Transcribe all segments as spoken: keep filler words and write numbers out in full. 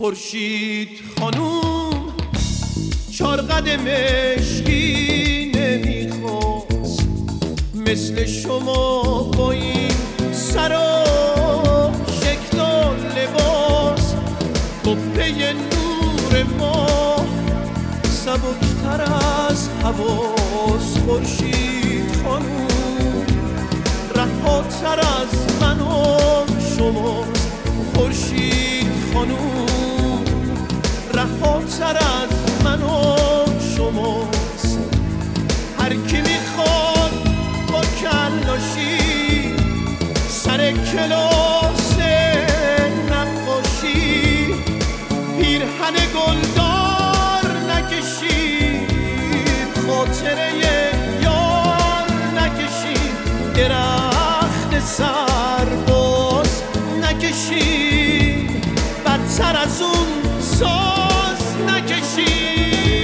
خورشید خانوم چار قد مشکی نمیخواست مثل شما با این سر و شکل و لباس، قبه نور ما سبکتر از حواس. خورشید خانوم رهاتر از من و شما، خورشید خانوم رهاتر از من و شماست. هر کی میخواد با کلاشی سر کلاس نقاشی پیرهن گلدار نکشید، خاطره یار نکشید، درخت سرباز نکشید، بدتر از اون ساز نکشید.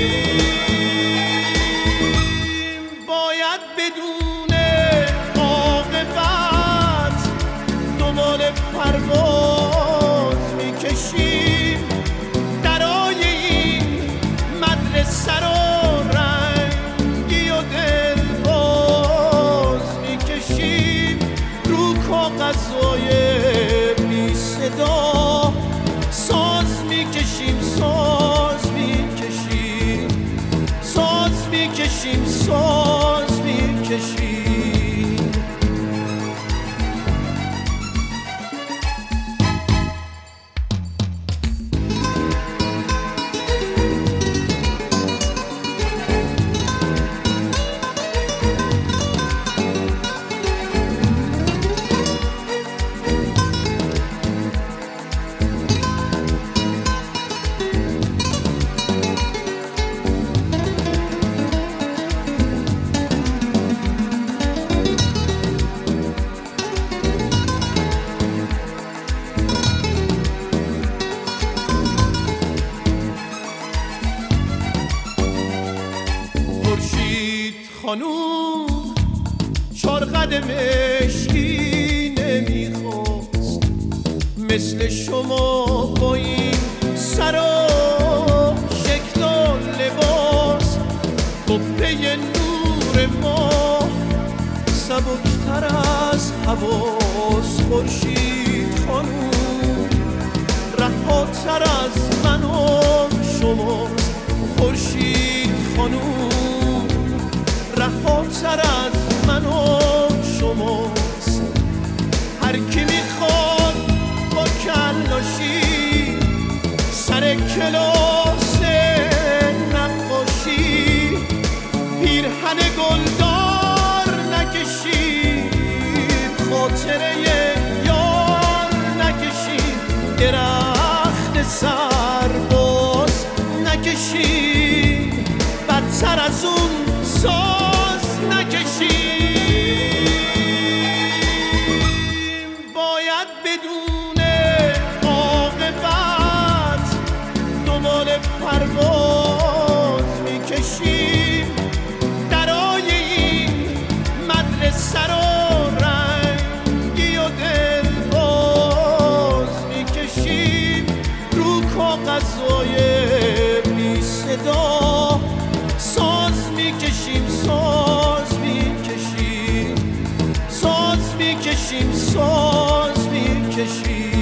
باید بدون عاقبت دنبال پرواز میکشیم، درای این مدرسه رو رنگی و دلباز میکشیم، رو کاغذهای بی صدا ساز میکشیم، ساز میکشیم، ساز میکشیم، ساز میکشیم. خورشید خانوم چار قد مشکی نمیخواست مثل شما با این سر و شکل و لباس، قبه نور ما سبکتر از حواس. خورشید خانوم رهاتر از من و شما، خورشید خانوم رهاتر از من و شماست. هر کی میخواد با کلاشی سر کلاس نقاشی پیرهن گلدار نکشید، خاطره یار نکشید، درخت سرباز نکشید، بدتر از اون ساز نکشید. باید بدون عاقبت دنبال پرواز میکشیم، درای این مدرسه رو رنگی و دلباز میکشیم، رو کاغذهای بی صدا ساز میکشیم، ساز میکشیم، ساز میکشیم، ساز میکشیم.